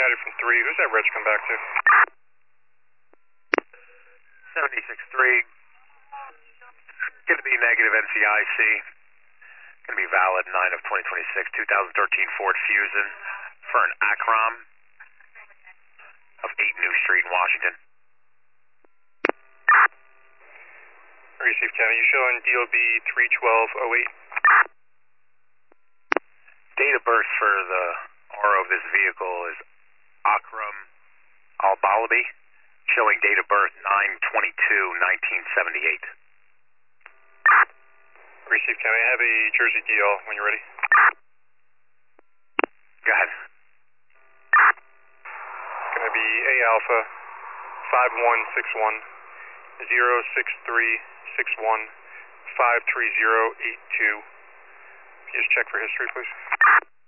provided from 3. Who's that reg come back to? 76-3. Going to be negative NCIC. Going to be valid 9 of 2026, 2013 Ford Fusion for an Acrom of 8 New Street in Washington. Receive County, you showing DOB 31208. Date of birth for the RO of this vehicle is Akram Al-Balabi, showing date of birth 9/22/1978. Receive County, I have a Jersey DL when you're ready. Go ahead. Going to be A Alpha 5161 06361 53082. Just check for history, please.